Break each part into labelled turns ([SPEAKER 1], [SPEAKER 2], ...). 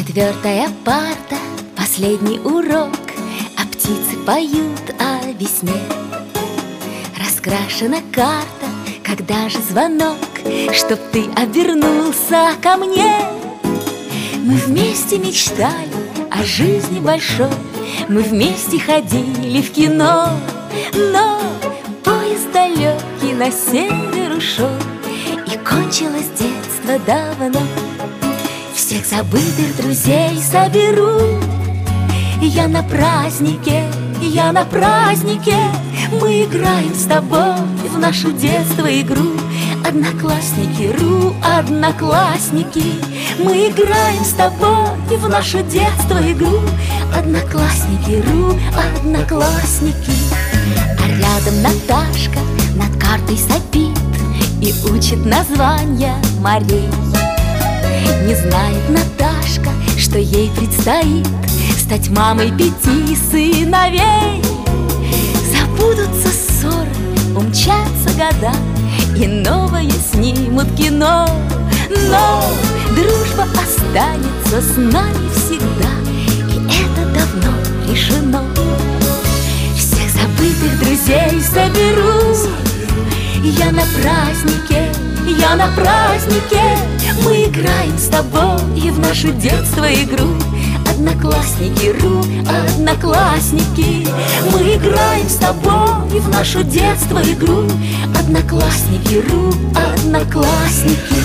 [SPEAKER 1] Четвертая парта, последний урок, а птицы поют о весне. Раскрашена карта, когда же звонок, чтоб ты обернулся ко мне. Мы вместе мечтали о жизни большой, мы вместе ходили в кино, но поезд далекий на север ушел, и кончилось детство давно. Всех забытых друзей соберу я на празднике, я на празднике. Мы играем с тобой в нашу детство игру. Одноклассники, одноклассники. Мы играем с тобой в нашу детство игру. Одноклассники, одноклассники. А рядом Наташка над картой сопит и учит названия морей. Не знает Наташка, что ей предстоит стать мамой 5 сыновей. Забудутся ссоры, умчатся года, и новое снимут кино. Но дружба останется с нами всегда, и это давно решено. Всех забытых друзей соберу я на празднике, я на празднике. Мы играем с тобой в нашу детство игру. Одноклассники, одноклассники. Мы играем с тобой в нашу детство игру. Одноклассники, одноклассники.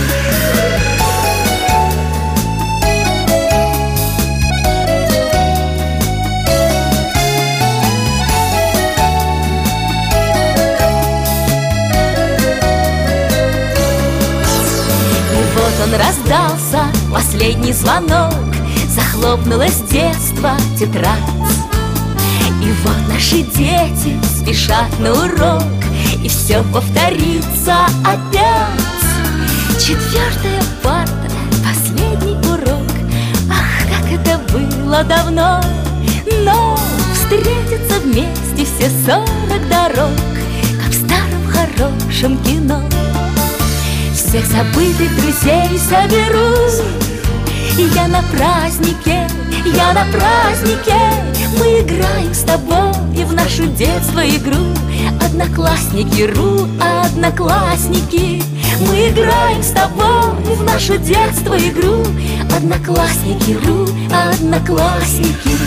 [SPEAKER 1] Он раздался, последний звонок, захлопнулось детство, тетрадь. И вот наши дети спешат на урок, и все повторится опять. Четвертая парта, последний урок. Ах, как это было давно! Но встретятся вместе все 40 дорог, как в старом хорошем кино. Всех забытых друзей соберу я на празднике, я на празднике. Мы играем с тобой в нашу детство игру. Одноклассники, одноклассники. Мы играем с тобой в нашу детство игру. Одноклассники, одноклассники.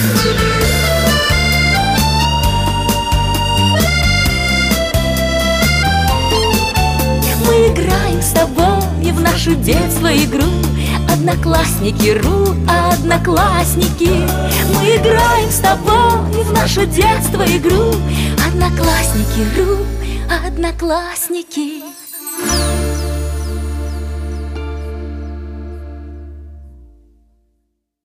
[SPEAKER 1] Мы играем с тобой в нашу детство игру. Одноклассники, одноклассники. Мы играем с тобой в нашу детство игру. Одноклассники, одноклассники.